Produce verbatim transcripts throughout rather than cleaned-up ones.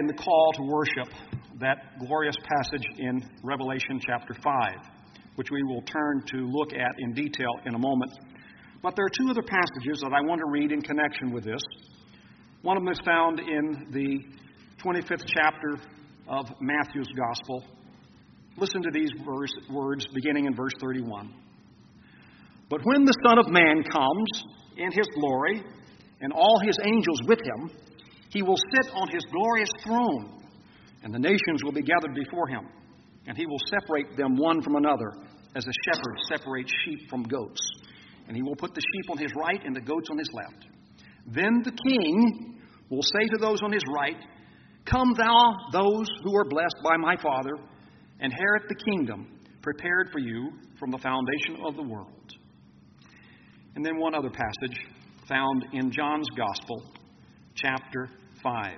in the call to worship that glorious passage in Revelation chapter five, which we will turn to look at in detail in a moment. But there are two other passages that I want to read in connection with this. One of them is found in the twenty-fifth chapter of Matthew's Gospel. Listen to these verse, words beginning in verse thirty-one. But when the Son of Man comes in his glory, and all his angels with him, he will sit on his glorious throne, and the nations will be gathered before him, and he will separate them one from another, as a shepherd separates sheep from goats. And he will put the sheep on his right and the goats on his left. Then the King will say to those on his right, Come thou, those who are blessed by my Father, inherit the kingdom prepared for you from the foundation of the world. And then one other passage found in John's Gospel, chapter five,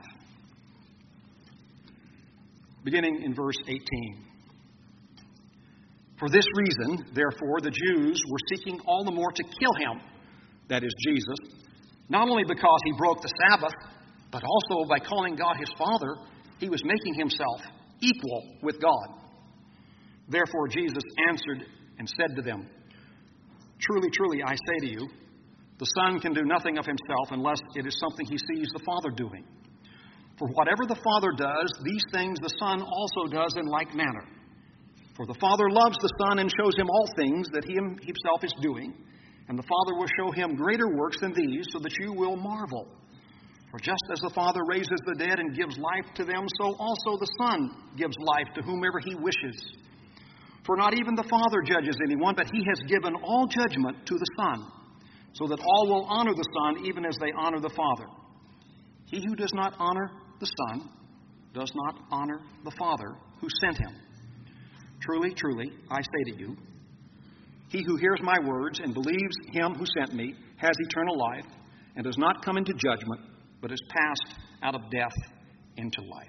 beginning in verse eighteen. For this reason, therefore, the Jews were seeking all the more to kill him, that is Jesus, not only because he broke the Sabbath, but also by calling God his Father, he was making himself equal with God. Therefore Jesus answered and said to them, Truly, truly, I say to you, the Son can do nothing of himself unless it is something he sees the Father doing. For whatever the Father does, these things the Son also does in like manner. For the Father loves the Son and shows him all things that he himself is doing, and the Father will show him greater works than these, so that you will marvel. For just as the Father raises the dead and gives life to them, so also the Son gives life to whomever he wishes. For not even the Father judges anyone, but he has given all judgment to the Son, so that all will honor the Son even as they honor the Father. He who does not honor the Son does not honor the Father who sent him. Truly, truly, I say to you, he who hears my words and believes him who sent me has eternal life and does not come into judgment, but is passed out of death into life.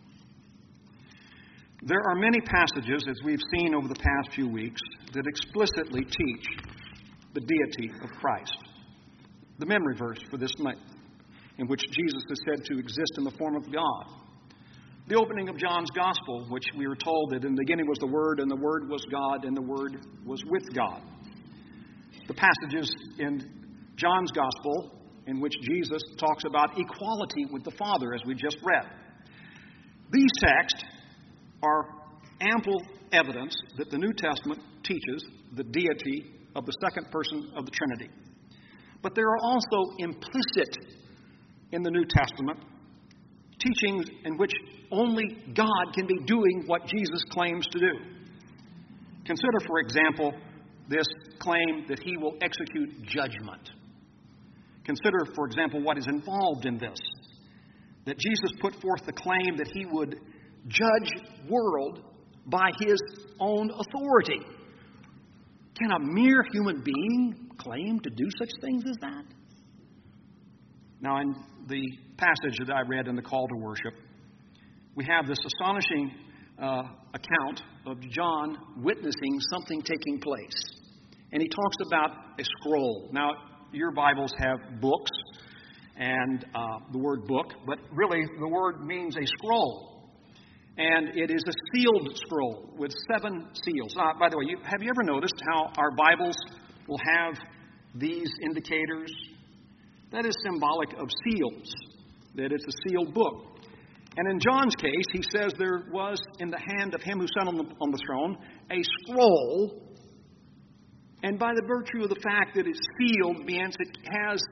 There are many passages, as we've seen over the past few weeks, that explicitly teach the deity of Christ. The memory verse for this month, in which Jesus is said to exist in the form of God. The opening of John's Gospel, which we were told that in the beginning was the Word, and the Word was God, and the Word was with God. The passages in John's Gospel in which Jesus talks about equality with the Father, as we just read. These texts are ample evidence that the New Testament teaches the deity of the second person of the Trinity. But there are also implicit in the New Testament teachings in which only God can be doing what Jesus claims to do. Consider, for example, this claim that he will execute judgment. Consider, for example, what is involved in this. That Jesus put forth the claim that he would judge world by his own authority. Can a mere human being claim to do such things as that? Now, in the passage that I read in the call to worship, we have this astonishing uh, account of John witnessing something taking place. And he talks about a scroll. Now, your Bibles have books and uh, the word book, but really the word means a scroll. And it is a sealed scroll with seven seals. Uh, by the way, you, have you ever noticed how our Bibles will have these indicators? That is symbolic of seals, that it's a sealed book. And in John's case, he says there was in the hand of him who sat on the, on the throne a scroll, and by the virtue of the fact that it's sealed means it has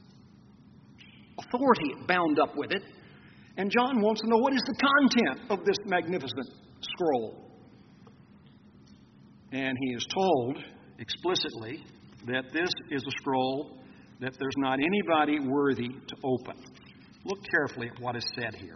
authority bound up with it. And John wants to know, what is the content of this magnificent scroll? And he is told explicitly that this is a scroll that there's not anybody worthy to open. Look carefully at what is said here.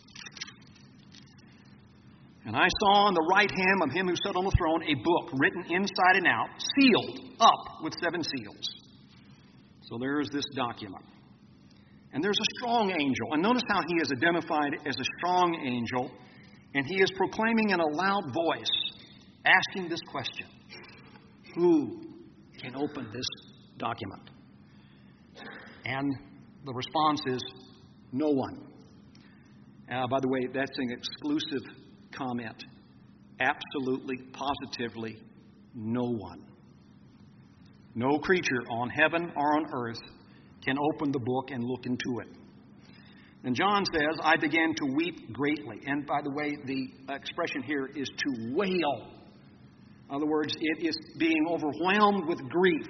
And I saw in the right hand of him who sat on the throne a book written inside and out, sealed up with seven seals. So there is this document. And there's a strong angel. And notice how he is identified as a strong angel. And he is proclaiming in a loud voice, asking this question: who can open this document? And the response is, no one. Uh, by the way, that's an exclusive comment. Absolutely, positively, no one, no creature on heaven or on earth can open the book and look into it. And John says, I began to weep greatly. And by the way, the expression here is to wail. In other words, it is being overwhelmed with grief.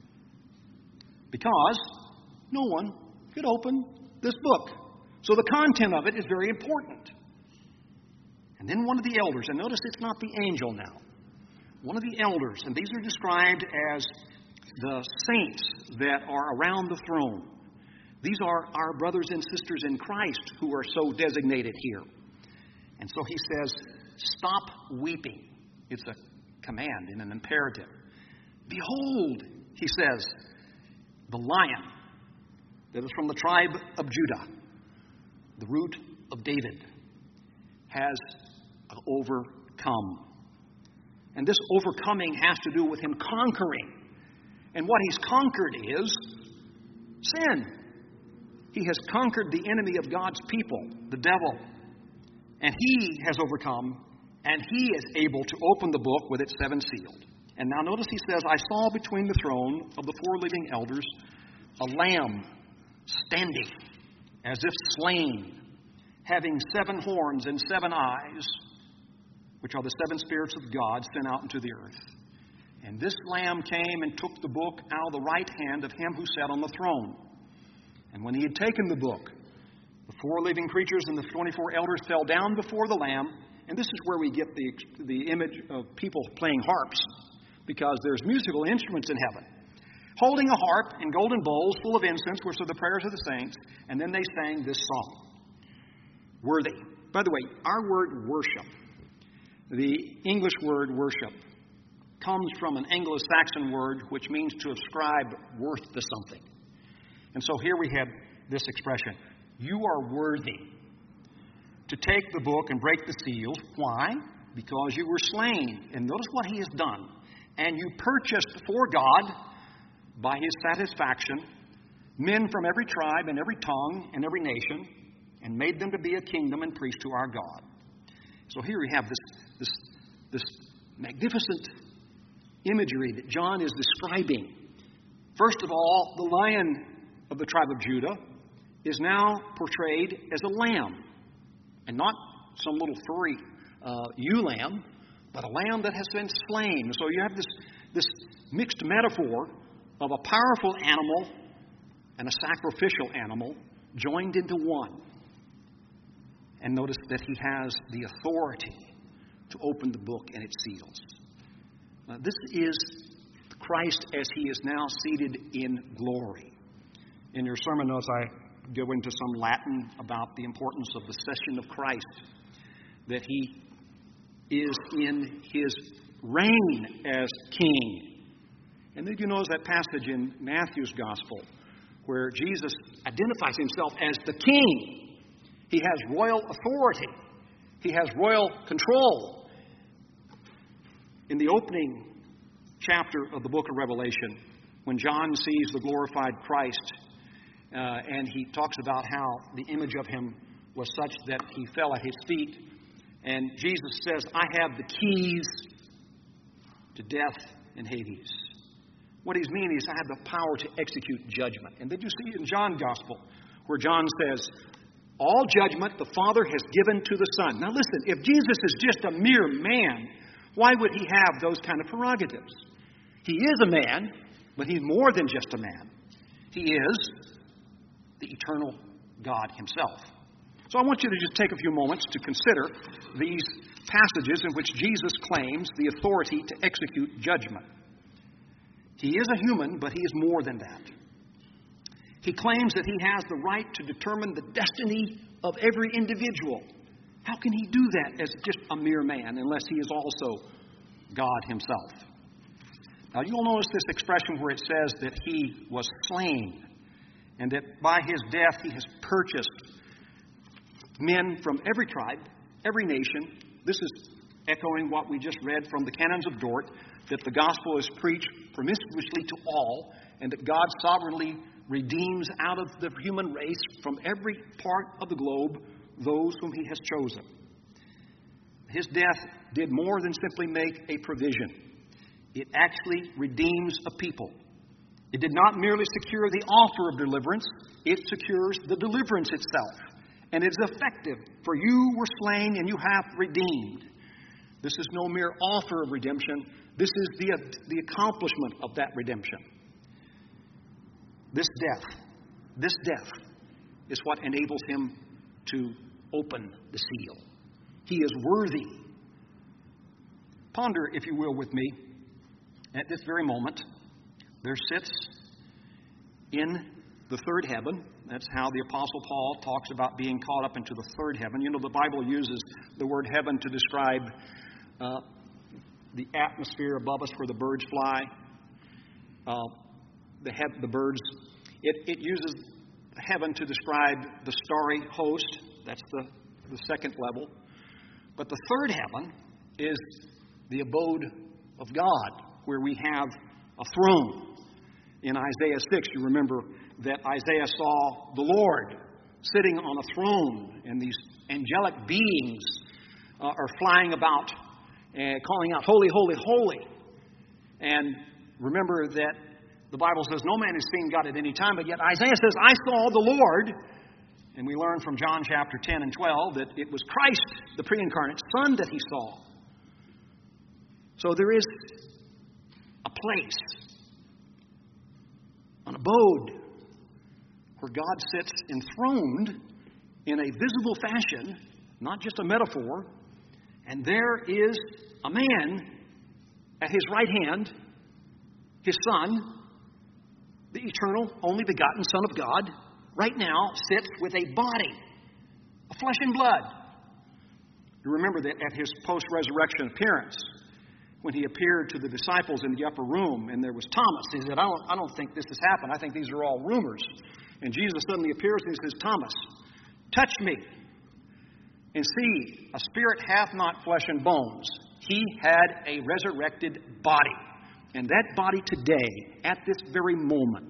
Because no one could open this book. So the content of it is very important. And then one of the elders, and notice it's not the angel now. One of the elders, and these are described as the saints that are around the throne. These are our brothers and sisters in Christ who are so designated here. And so he says, stop weeping. It's a command and an imperative. Behold, he says, the lion that is from the tribe of Judah, the root of David, has overcome. And this overcoming has to do with him conquering. And what he's conquered is sin. He has conquered the enemy of God's people, the devil. And he has overcome, and he is able to open the book with its seven seals. And now notice he says, I saw between the throne of the four living elders a lamb standing as if slain, having seven horns and seven eyes, which are the seven spirits of God sent out into the earth. And this lamb came and took the book out of the right hand of him who sat on the throne. And when he had taken the book, the four living creatures and the twenty-four elders fell down before the Lamb. And this is where we get the, the image of people playing harps, because there's musical instruments in heaven, holding a harp and golden bowls full of incense, which are the prayers of the saints. And then they sang this song, Worthy. By the way, our word worship, the English word worship, comes from an Anglo-Saxon word which means to ascribe worth to something. And so here we have this expression, you are worthy to take the book and break the seals. Why? Because you were slain. And notice what he has done. And you purchased for God, by his satisfaction, men from every tribe and every tongue and every nation, and made them to be a kingdom and priests to our God. So here we have this, this, this magnificent imagery that John is describing. First of all, the lion of the tribe of Judah is now portrayed as a lamb, and not some little furry uh, ewe lamb, but a lamb that has been slain. So you have this, this mixed metaphor of a powerful animal and a sacrificial animal joined into one. And notice that he has the authority to open the book and its seals. Now, this is Christ as he is now seated in glory. In your sermon notes, I go into some Latin about the importance of the session of Christ, that he is in his reign as king. And then you notice that passage in Matthew's gospel where Jesus identifies himself as the king. He has royal authority. He has royal control. In the opening chapter of the book of Revelation, when John sees the glorified Christ, uh, and he talks about how the image of him was such that he fell at his feet, and Jesus says, I have the keys to death and Hades. What he's meaning is I have the power to execute judgment. And then you see in John's gospel where John says, all judgment the Father has given to the Son. Now listen, if Jesus is just a mere man, why would he have those kind of prerogatives? He is a man, but he's more than just a man. He is the eternal God himself. So I want you to just take a few moments to consider these passages in which Jesus claims the authority to execute judgment. He is a human, but he is more than that. He claims that he has the right to determine the destiny of every individual. How can he do that as just a mere man unless he is also God himself? Now you'll notice this expression where it says that he was slain and that by his death he has purchased men from every tribe, every nation. This is echoing what we just read from the Canons of Dort, that the gospel is preached promiscuously to all, and that God sovereignly redeems out of the human race from every part of the globe those whom He has chosen. His death did more than simply make a provision. It actually redeems a people. It did not merely secure the offer of deliverance, it secures the deliverance itself. And it is effective, for you were slain and you have redeemed. This is no mere offer of redemption. This is the, the accomplishment of that redemption. This death, this death is what enables Him to open the seal. He is worthy. Ponder, if you will, with me, at this very moment, there sits in the third heaven. That's how the Apostle Paul talks about being caught up into the third heaven. You know, the Bible uses the word heaven to describe uh, the atmosphere above us where the birds fly, uh, the, he- the birds. It, it uses heaven to describe the starry host. That's the, the second level. But the third heaven is the abode of God, where we have a throne. In Isaiah six, you remember that Isaiah saw the Lord sitting on a throne, and these angelic beings uh, are flying about and calling out, "Holy, holy, holy." And remember that the Bible says no man has seen God at any time, but yet Isaiah says, "I saw the Lord." And we learn from John chapter ten and twelve that it was Christ, the pre-incarnate Son, that he saw. So there is a place, an abode, where God sits enthroned in a visible fashion, not just a metaphor, and there is a man at His right hand, His Son, the eternal, only begotten Son of God, right now sits with a body, a flesh and blood. You remember that at His post-resurrection appearance, when He appeared to the disciples in the upper room, and there was Thomas. He said, I don't, I don't think this has happened. I think these are all rumors. And Jesus suddenly appears and He says, "Thomas, touch me and see, a spirit hath not flesh and bones." He had a resurrected body. And that body today, at this very moment,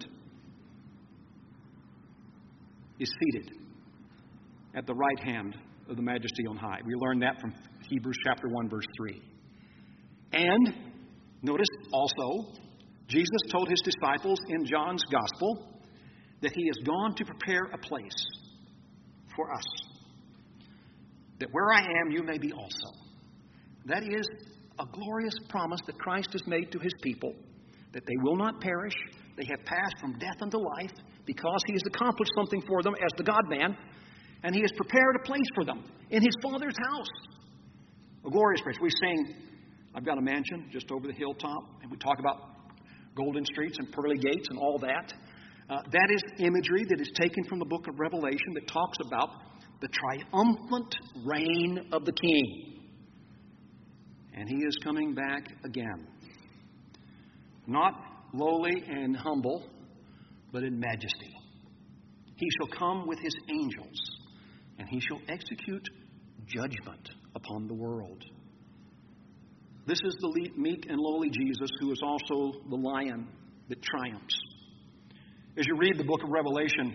is seated at the right hand of the Majesty on high. We learn that from Hebrews chapter one, verse three. And notice also, Jesus told His disciples in John's Gospel that He has gone to prepare a place for us, that where I am, you may be also. That is a glorious promise that Christ has made to His people, that they will not perish. They have passed from death unto life because He has accomplished something for them as the God-man, and He has prepared a place for them in His Father's house. A glorious place. We sing, "I've got a mansion just over the hilltop," and we talk about golden streets and pearly gates and all that. Uh, that is imagery that is taken from the book of Revelation that talks about the triumphant reign of the King. And He is coming back again. Not lowly and humble, but in majesty. He shall come with His angels, and He shall execute judgment upon the world. This is the meek and lowly Jesus, who is also the lion that triumphs. As you read the book of Revelation,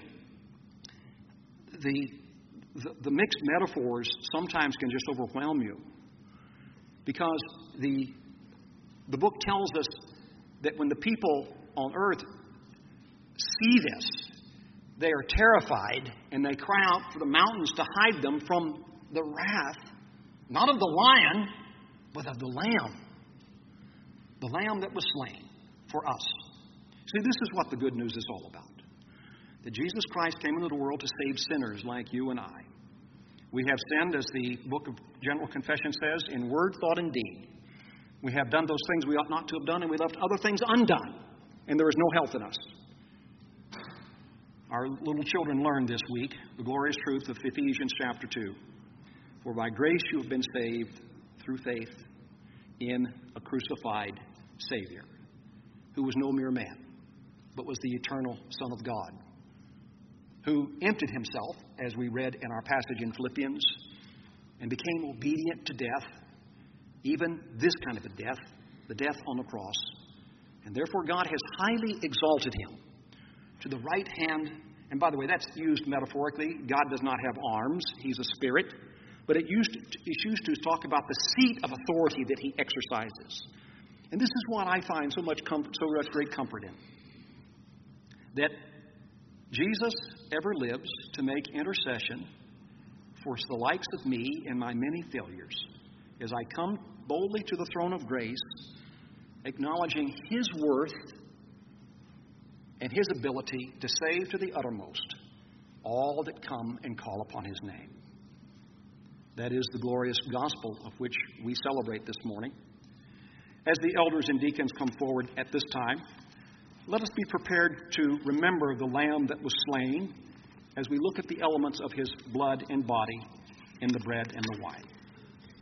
the, the, the mixed metaphors sometimes can just overwhelm you. Because the, the book tells us that when the people on earth see this, they are terrified and they cry out for the mountains to hide them from the wrath, not of the lion, but of the Lamb. The Lamb that was slain for us. See, this is what the good news is all about. That Jesus Christ came into the world to save sinners like you and I. We have sinned, as the book of General Confession says, in word, thought, and deed. We have done those things we ought not to have done, and we left other things undone. And there is no health in us. Our little children learned this week the glorious truth of Ephesians chapter two. For by grace you have been saved through faith in a crucified Savior, who was no mere man, but was the eternal Son of God, who emptied Himself, as we read in our passage in Philippians, and became obedient to death, even this kind of a death, the death on the cross. And therefore God has highly exalted Him to the right hand And by the way, that's used metaphorically. God does not have arms. He's a spirit. But it used to, it's used to talk about the seat of authority that he exercises. And this is what I find so much comfort, so much great comfort in. That Jesus ever lives to make intercession for the likes of me and my many failures as I come boldly to the throne of grace, acknowledging his worth and his ability to save to the uttermost all that come and call upon his name. That is the glorious gospel of which we celebrate this morning. As the elders and deacons come forward at this time, let us be prepared to remember the Lamb that was slain as we look at the elements of his blood and body in the bread and the wine.